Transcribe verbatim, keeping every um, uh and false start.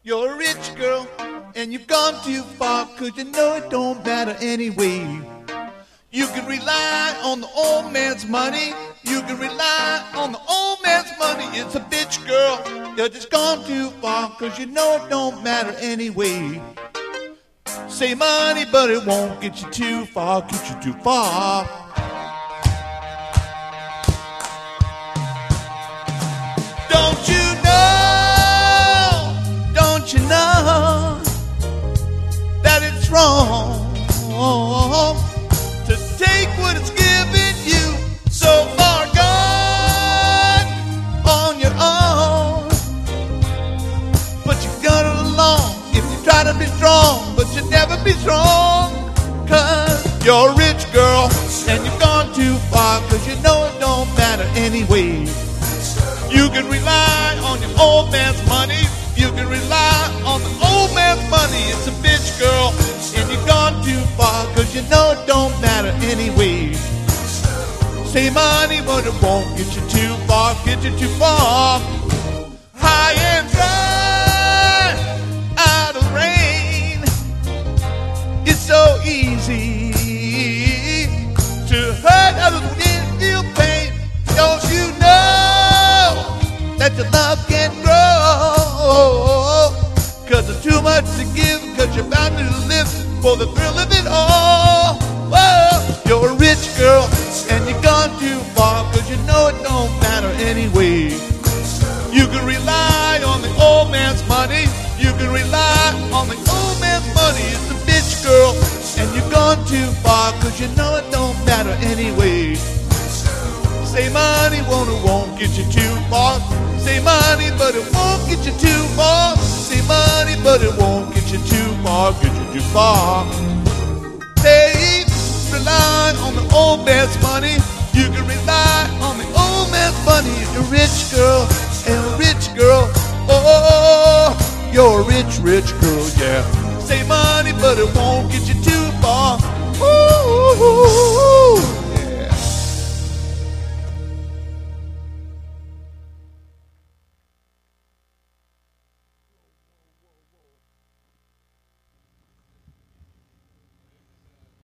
You're a rich girl, and you've gone too far, 'cause you know it don't matter anyway. You can rely on the old man's money. You can rely on the old man's money. It's a bitch, girl. You're just gone too far, 'cause you know it don't matter anyway. Say money, but it won't get you too far, get you too far. Don't you know, don't you know that it's wrong to take what it's given you, so far gone on your own. But you've got it along if you try to be strong, but you'll never be strong, 'cause you're a rich girl and you've gone too far, 'cause you know it don't matter anyway. You can rely on your old man's money. You can rely on the old man's money. It's a bitch, girl, and you've gone too far, 'cause you know it don't matter anyway. Say money, but it won't get you too far, get you too far. High and dry, out of rain. It's so easy to hurt others when you feel pain. Don't you know that your love can grow? 'Cause there's too much to give, 'cause you're bound to live for the thrill of it all. Whoa, you're a rich girl and you've gone too far, 'cause you know it don't matter anyway. You can rely on the old man's money. You can rely on the old man's money. It's a bitch, girl, and you've gone too far, 'cause you know it don't matter anyway. Say money, won't it won't get you too far. Say money, but it won't get you too far. Say money, but it won't get you too far, get you too far. Say, rely on the old man's money. You can rely on the old man's money. You're a rich girl, and a rich girl. Oh, you're a rich, rich girl, yeah. Say money, but it won't get you too far. Ooh.